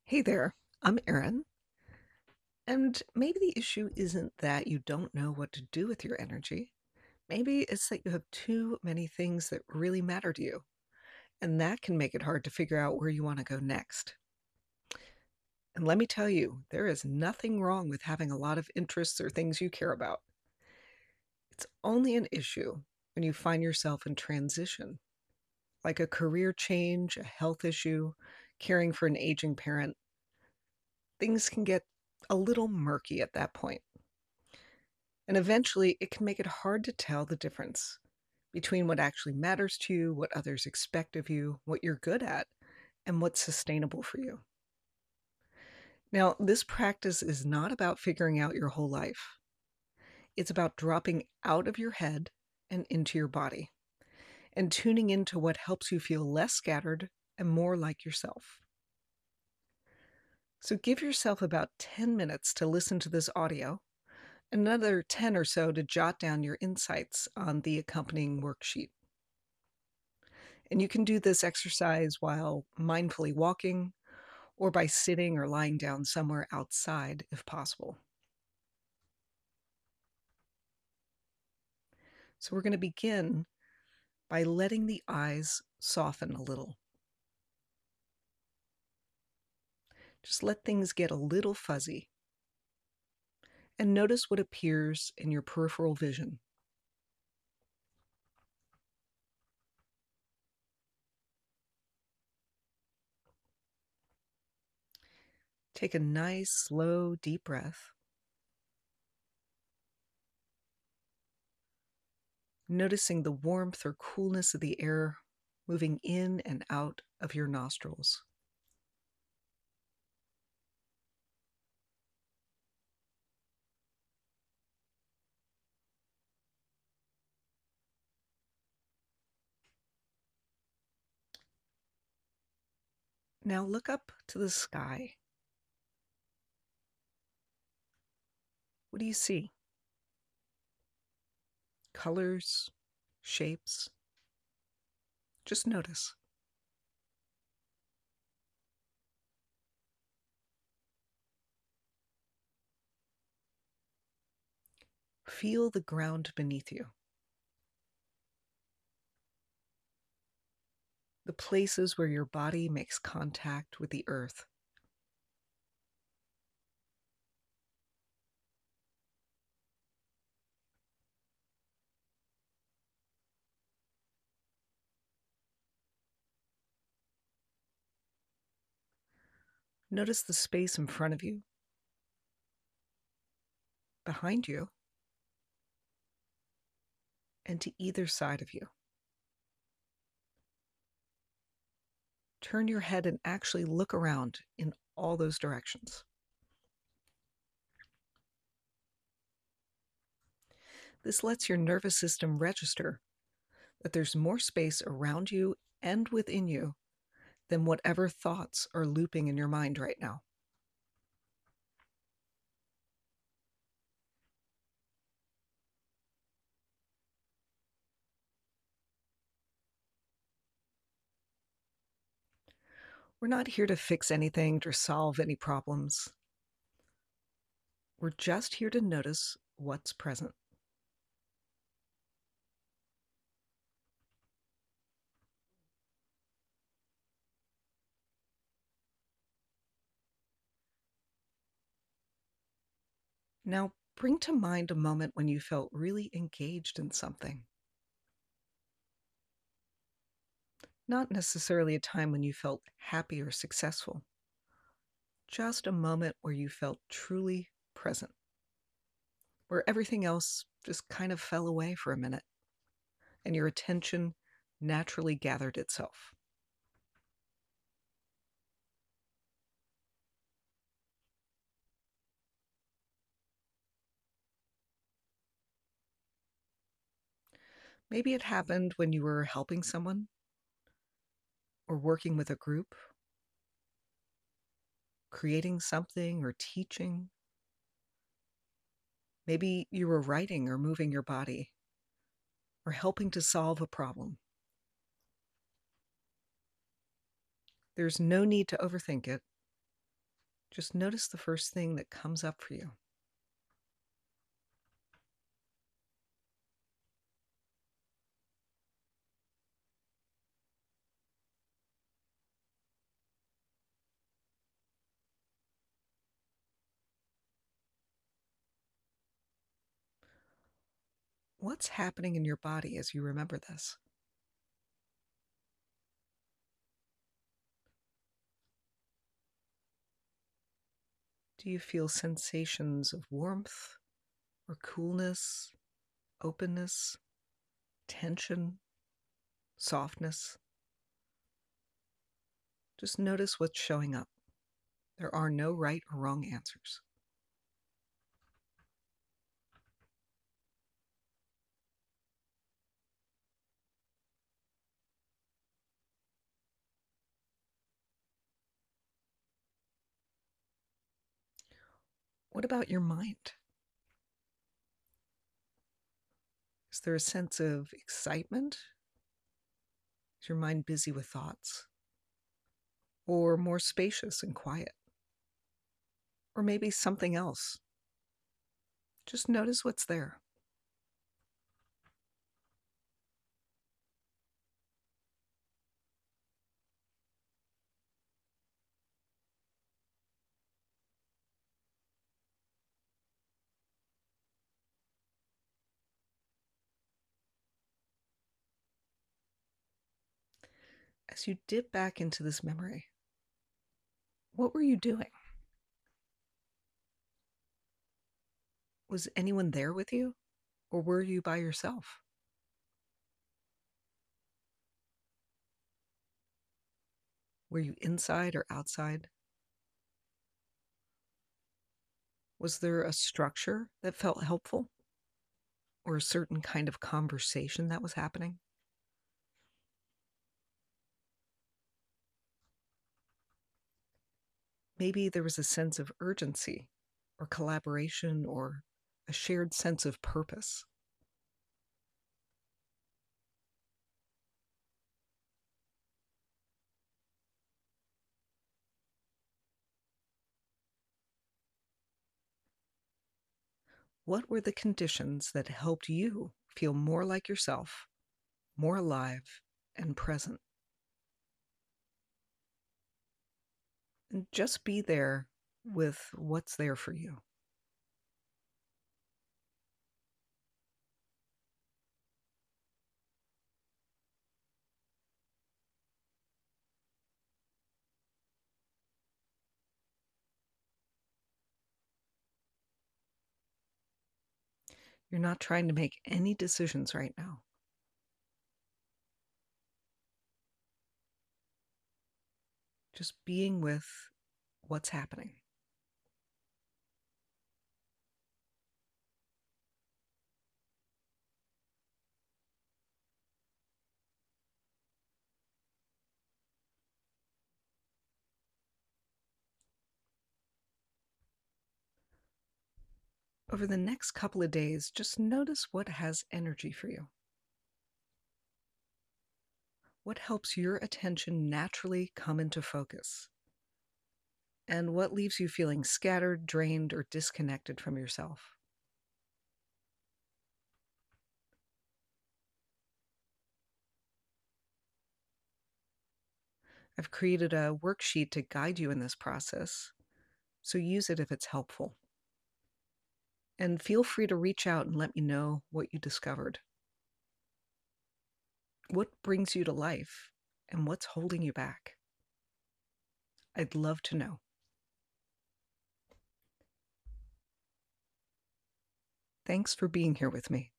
Hey there, I'm Erin, and maybe the issue isn't that you don't know what to do with your energy. Maybe it's that you have too many things that really matter to you, and that can make it hard to figure out where you want to go next. And let me tell you, there is nothing wrong with having a lot of interests or things you care about. It's only an issue when you find yourself in transition, like a career change, a health issue, caring for an aging parent. Things can get a little murky at that point. And eventually, it can make it hard to tell the difference between what actually matters to you, what others expect of you, what you're good at, and what's sustainable for you. Now, this practice is not about figuring out your whole life, it's about dropping out of your head and into your body and tuning into what helps you feel less scattered and more like yourself. So give yourself about 10 minutes to listen to this audio, another 10 or so to jot down your insights on the accompanying worksheet. And you can do this exercise while mindfully walking or by sitting or lying down somewhere outside if possible. So we're going to begin by letting the eyes soften a little. Just let things get a little fuzzy and notice what appears in your peripheral vision. Take a nice, slow, deep breath. Noticing the warmth or coolness of the air moving in and out of your nostrils. Now look up to the sky. What do you see? Colors, shapes? Just notice. Feel the ground beneath you, the places where your body makes contact with the earth. Notice the space in front of you, behind you, and to either side of you. Turn your head and actually look around in all those directions. This lets your nervous system register that there's more space around you and within you than whatever thoughts are looping in your mind right now. We're not here to fix anything or solve any problems. We're just here to notice what's present. Now, bring to mind a moment when you felt really engaged in something. Not necessarily a time when you felt happy or successful, just a moment where you felt truly present, where everything else just kind of fell away for a minute and your attention naturally gathered itself. Maybe it happened when you were helping someone or working with a group, creating something or teaching. Maybe you were writing or moving your body or helping to solve a problem. There's no need to overthink it. Just notice the first thing that comes up for you. What's happening in your body as you remember this? Do you feel sensations of warmth or coolness, openness, tension, softness? Just notice what's showing up. There are no right or wrong answers. What about your mind? Is there a sense of excitement? Is your mind busy with thoughts? Or more spacious and quiet? Or maybe something else? Just notice what's there. As you dip back into this memory, what were you doing? Was anyone there with you? Or were you by yourself? Were you inside or outside? Was there a structure that felt helpful? Or a certain kind of conversation that was happening? Maybe there was a sense of urgency or collaboration or a shared sense of purpose. What were the conditions that helped you feel more like yourself, more alive, and present? And just be there with what's there for you. You're not trying to make any decisions right now. Just being with what's happening. Over the next couple of days, just notice what has energy for you. What helps your attention naturally come into focus? And what leaves you feeling scattered, drained, or disconnected from yourself? I've created a worksheet to guide you in this process, so use it if it's helpful. And feel free to reach out and let me know what you discovered. What brings you to life, and what's holding you back? I'd love to know. Thanks for being here with me.